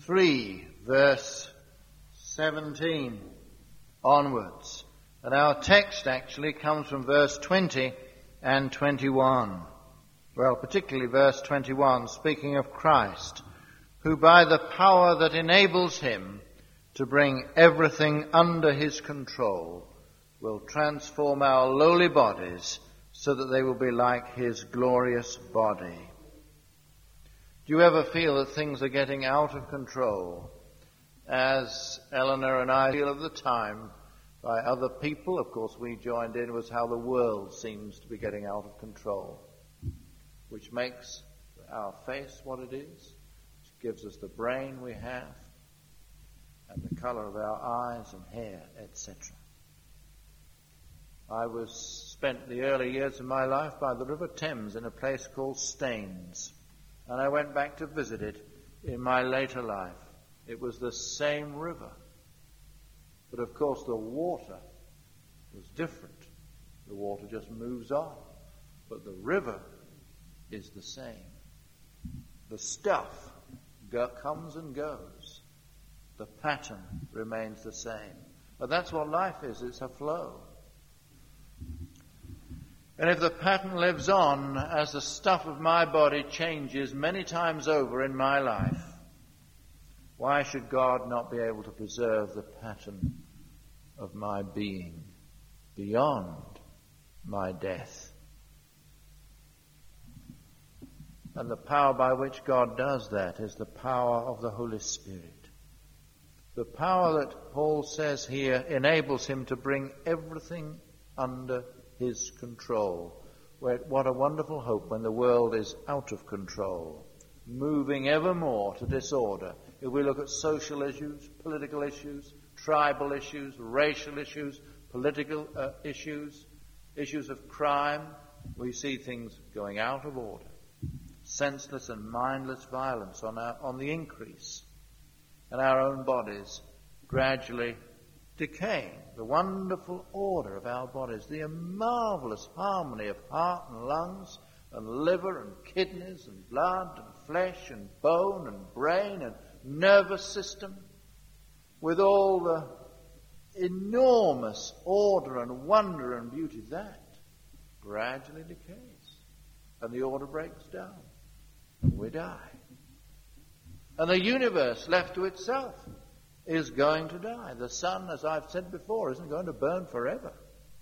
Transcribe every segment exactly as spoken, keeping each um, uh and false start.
three, verse seventeen onwards. And our text actually comes from verse twenty and twenty-one. Well, particularly verse twenty-one, speaking of Christ, who by the power that enables him to bring everything under his control will transform our lowly bodies so that they will be like his glorious body. Do you ever feel that things are getting out of control? As Eleanor and I feel of the time by other people, of course we joined in, was how the world seems to be getting out of control, which makes our face what it is, which gives us the brain we have, and the colour of our eyes and hair, et cetera. I was spent the early years of my life by the River Thames in a place called Staines, and I went back to visit it in my later life. It was the same river, but of course the water was different. The water just moves on, but the river is the same. The stuff go- comes and goes. The pattern remains the same. But that's what life is. It's a flow. And if the pattern lives on as the stuff of my body changes many times over in my life, why should God not be able to preserve the pattern of my being beyond my death? And the power by which God does that is the power of the Holy Spirit. The power that Paul says here enables him to bring everything under his control. What a wonderful hope when the world is out of control, moving ever more to disorder. If we look at social issues, political issues, tribal issues, racial issues, political uh, issues, issues of crime, we see things going out of order. Senseless and mindless violence on, our, on the increase, and our own bodies gradually decaying. The wonderful order of our bodies, the marvelous harmony of heart and lungs and liver and kidneys and blood and flesh and bone and brain and nervous system, with all the enormous order and wonder and beauty, that gradually decays and the order breaks down and we die. And the universe left to itself is going to die. The sun, as I've said before, isn't going to burn forever.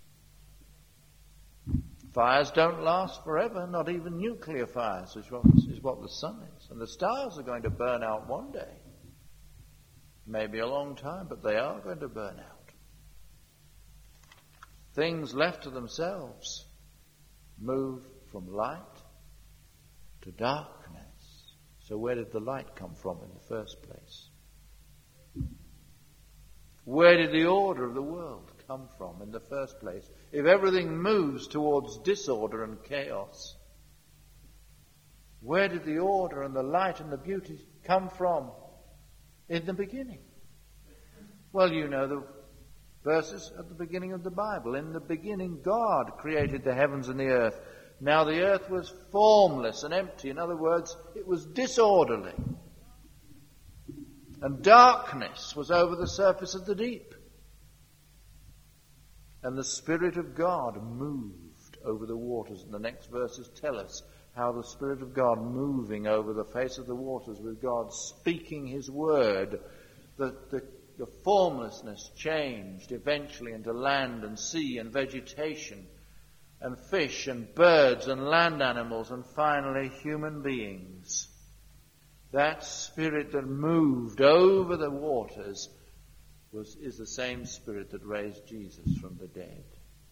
Fires don't last forever, not even nuclear fires, is what, is what the sun is. And the stars are going to burn out one day. Maybe a long time, but they are going to burn out. Things left to themselves move from light to darkness. So where did the light come from in the first place? Where did the order of the world come from in the first place? If everything moves towards disorder and chaos, where did the order and the light and the beauty come from in the beginning? Well, you know the verses at the beginning of the Bible. In the beginning, God created the heavens and the earth. Now the earth was formless and empty. In other words, it was disorderly. And darkness was over the surface of the deep. And the Spirit of God moved over the waters. And the next verses tell us how the Spirit of God moving over the face of the waters with God speaking his word. The, the, the formlessness changed eventually into land and sea and vegetation and fish and birds and land animals and finally human beings. That Spirit that moved over the waters was, is the same Spirit that raised Jesus from the dead.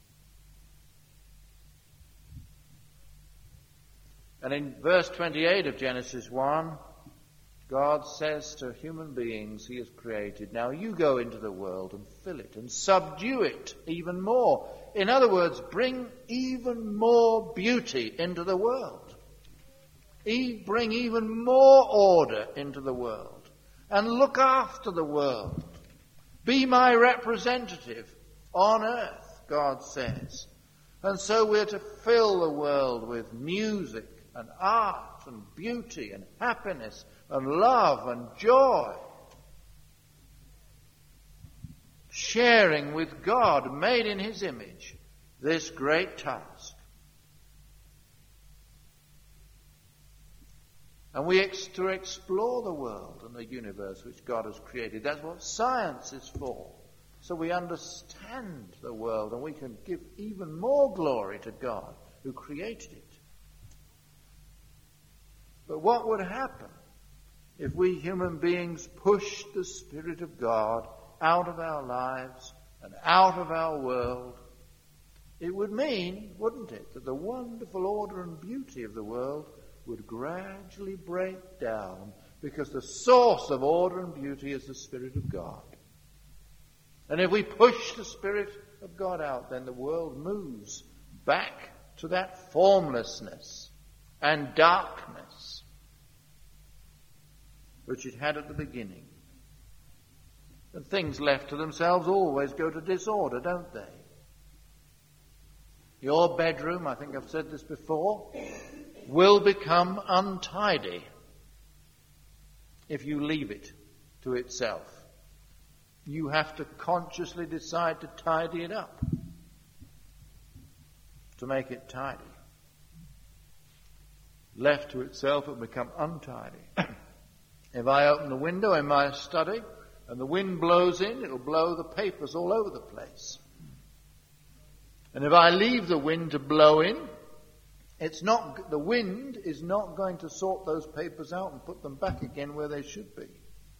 And in verse twenty-eight of Genesis one, God says to human beings he has created, now you go into the world and fill it and subdue it even more. In other words, bring even more beauty into the world. Bring even more order into the world. And look after the world. Be my representative on earth, God says. And so we're to fill the world with music and art and beauty and happiness, and love and joy. Sharing with God, made in his image, this great task. And we ex- to explore the world and the universe which God has created. That's what science is for. So we understand the world and we can give even more glory to God who created it. But what would happen if we human beings pushed the Spirit of God out of our lives and out of our world? It would mean, wouldn't it, that the wonderful order and beauty of the world would gradually break down, because the source of order and beauty is the Spirit of God. And if we push the Spirit of God out, then the world moves back to that formlessness and darkness which it had at the beginning. And things left to themselves always go to disorder, don't they? Your bedroom, I think I've said this before, will become untidy if you leave it to itself. You have to consciously decide to tidy it up, to make it tidy. Left to itself, it will become untidy. If I open the window in my study and the wind blows in, it will blow the papers all over the place. And if I leave the wind to blow in, it's not, the wind is not going to sort those papers out and put them back again where they should be.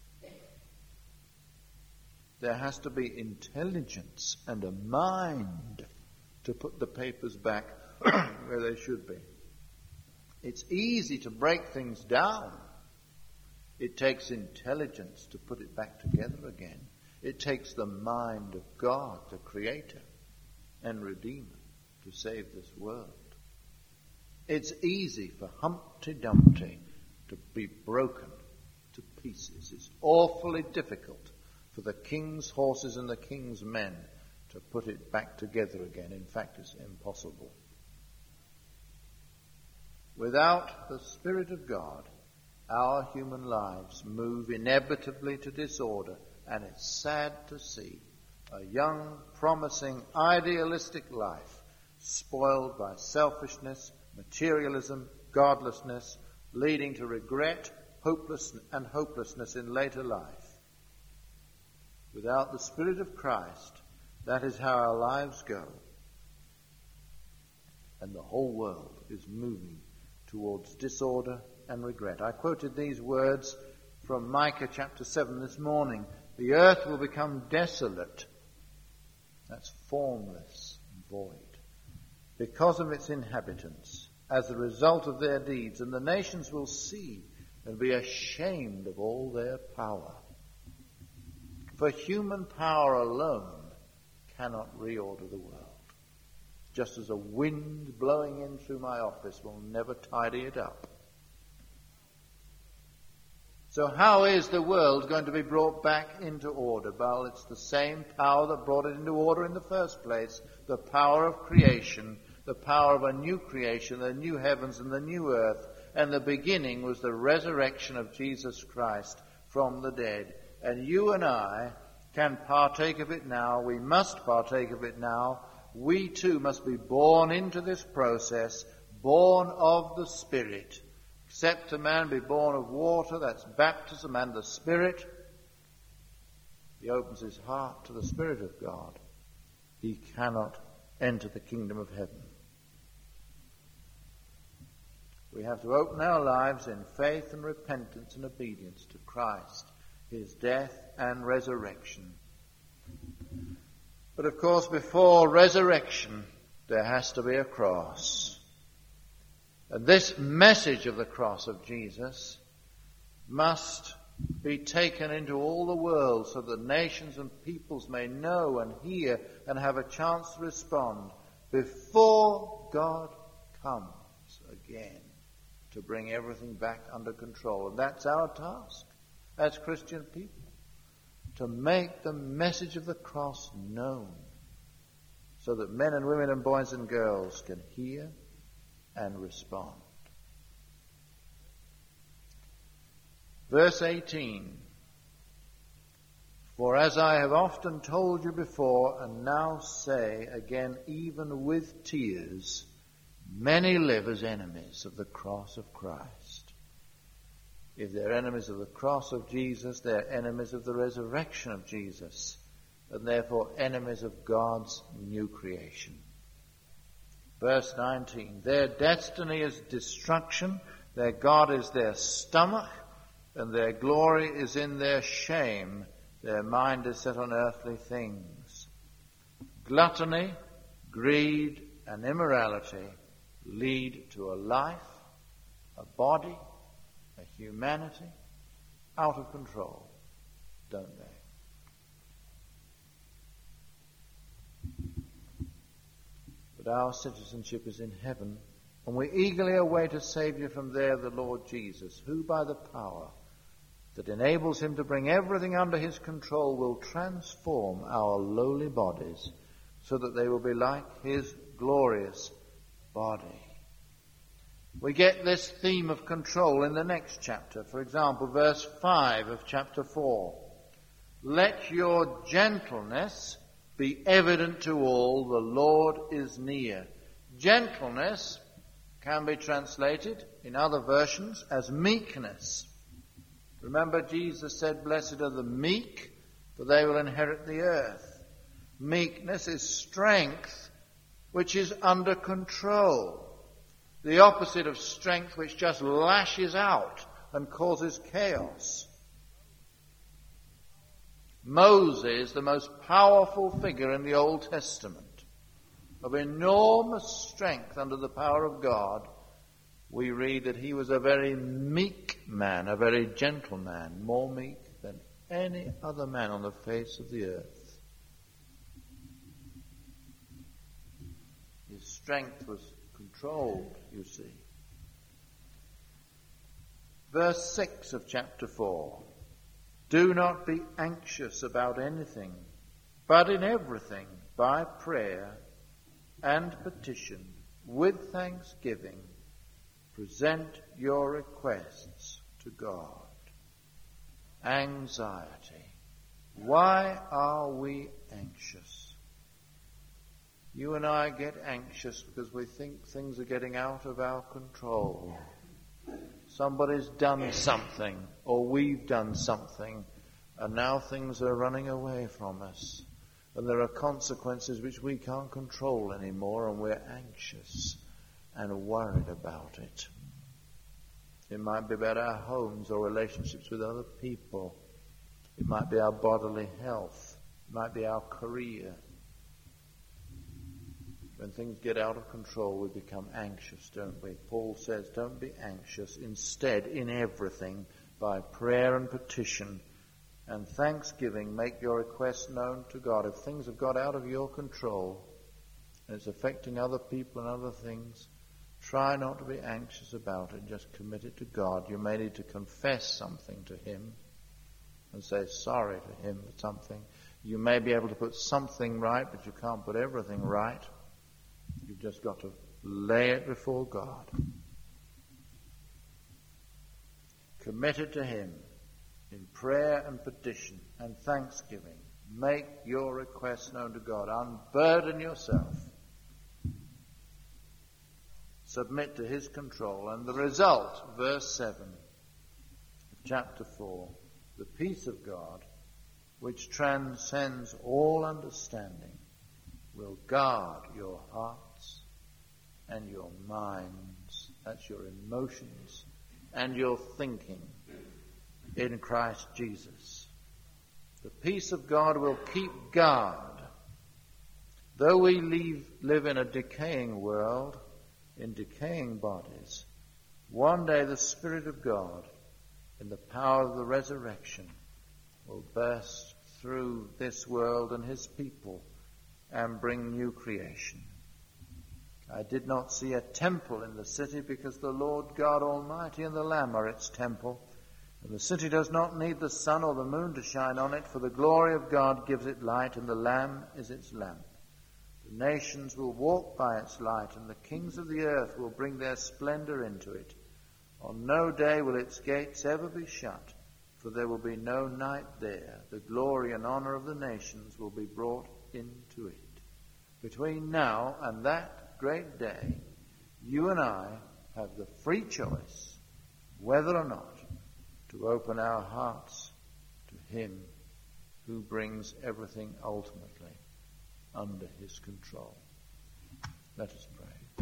There has to be intelligence and a mind to put the papers back where they should be. It's easy to break things down. It takes intelligence to put it back together again. It takes the mind of God, the Creator and Redeemer, to save this world. It's easy for Humpty Dumpty to be broken to pieces. It's awfully difficult for the king's horses and the king's men to put it back together again. In fact, it's impossible. Without the Spirit of God, our human lives move inevitably to disorder, and it's sad to see a young, promising, idealistic life spoiled by selfishness, materialism, godlessness, leading to regret, hopeless and hopelessness in later life. Without the Spirit of Christ, that is how our lives go. And the whole world is moving towards disorder and regret. I quoted these words from Micah chapter seven this morning. The earth will become desolate. That's formless and void, because of its inhabitants, as a result of their deeds, and the nations will see and be ashamed of all their power. For human power alone cannot reorder the world. Just as a wind blowing in through my office will never tidy it up. So how is the world going to be brought back into order? Well, it's the same power that brought it into order in the first place. The power of creation, the power of a new creation, the new heavens and the new earth. And the beginning was the resurrection of Jesus Christ from the dead. And you and I can partake of it now. We must partake of it now. We too must be born into this process, born of the Spirit. Except a man be born of water, that's baptism and the Spirit. He opens his heart to the Spirit of God. He cannot enter the kingdom of heaven. We have to open our lives in faith and repentance and obedience to Christ, his death and resurrection. But of course, before resurrection, there has to be a cross. And this message of the cross of Jesus must be taken into all the world so that nations and peoples may know and hear and have a chance to respond before God comes again to bring everything back under control. And that's our task as Christian people, to make the message of the cross known so that men and women and boys and girls can hear and respond. Verse eighteen. For as I have often told you before, and now say again, even with tears, many live as enemies of the cross of Christ. If they're enemies of the cross of Jesus, they're enemies of the resurrection of Jesus, and therefore enemies of God's new creation. Verse nineteen, their destiny is destruction, their God is their stomach, and their glory is in their shame. Their mind is set on earthly things. Gluttony, greed, and immorality lead to a life, a body, a humanity out of control, don't they? But our citizenship is in heaven, and we eagerly await a Saviour from there, the Lord Jesus, who by the power that enables him to bring everything under his control will transform our lowly bodies so that they will be like his glorious body. We get this theme of control in the next chapter. For example, verse five of chapter four. Let your gentleness be evident to all, the Lord is near. Gentleness can be translated in other versions as meekness. Remember, Jesus said, blessed are the meek, for they will inherit the earth. Meekness is strength which is under control. The opposite of strength which just lashes out and causes chaos. Moses, the most powerful figure in the Old Testament, of enormous strength under the power of God, we read that he was a very meek man, a very gentle man, more meek than any other man on the face of the earth. His strength was controlled, you see. Verse six of chapter four. Do not be anxious about anything, but in everything, by prayer and petition, with thanksgiving, present your requests to God. Anxiety. Why are we anxious? You and I get anxious because we think things are getting out of our control. Somebody's done something, or we've done something, and now things are running away from us. And there are consequences which we can't control anymore, and we're anxious and worried about it. It might be about our homes or relationships with other people. It might be our bodily health. It might be our career. When things get out of control, we become anxious, don't we? Paul says, don't be anxious. Instead, in everything, by prayer and petition and thanksgiving, make your requests known to God. If things have got out of your control and it's affecting other people and other things, try not to be anxious about it. Just commit it to God. You may need to confess something to him and say sorry to him for something. You may be able to put something right, but you can't put everything right. You've just got to lay it before God. Commit it to him in prayer and petition and thanksgiving. Make your requests known to God. Unburden yourself. Submit to his control. And the result, verse seven of chapter four, the peace of God, which transcends all understanding, will guard your hearts and your minds, that's your emotions, and your thinking in Christ Jesus. The peace of God will keep guard. Though we leave, live in a decaying world, in decaying bodies, one day the Spirit of God, in the power of the resurrection, will burst through this world and his people and bring new creation. I did not see a temple in the city because the Lord God Almighty and the Lamb are its temple. And the city does not need the sun or the moon to shine on it, for the glory of God gives it light, and the Lamb is its lamp. The nations will walk by its light, and the kings of the earth will bring their splendor into it. On no day will its gates ever be shut, for there will be no night there. The glory and honor of the nations will be brought into it. Between now and that great day, you and I have the free choice, whether or not to open our hearts to him who brings everything ultimately under his control. Let us pray.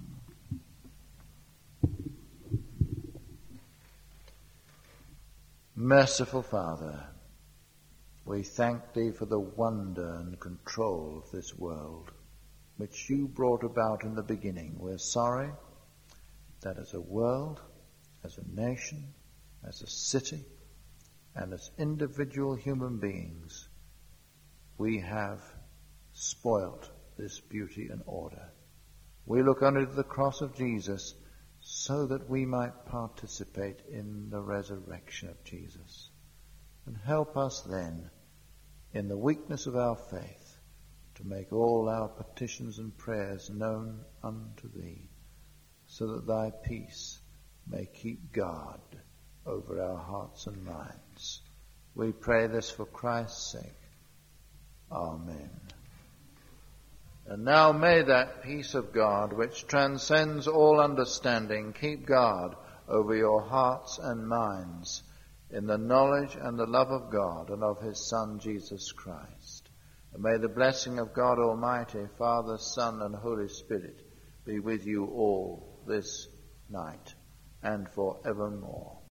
Merciful Father, we thank thee for the wonder and control of this world, which you brought about in the beginning. We're sorry that as a world, as a nation, as a city, and as individual human beings, we have spoilt this beauty and order. We look under the cross of Jesus so that we might participate in the resurrection of Jesus. And help us then, in the weakness of our faith, to make all our petitions and prayers known unto thee, so that thy peace may keep guard over our hearts and minds. We pray this for Christ's sake. Amen. And now may that peace of God, which transcends all understanding, keep guard over your hearts and minds in the knowledge and the love of God and of his Son, Jesus Christ. And may the blessing of God Almighty, Father, Son, and Holy Spirit be with you all this night and forevermore.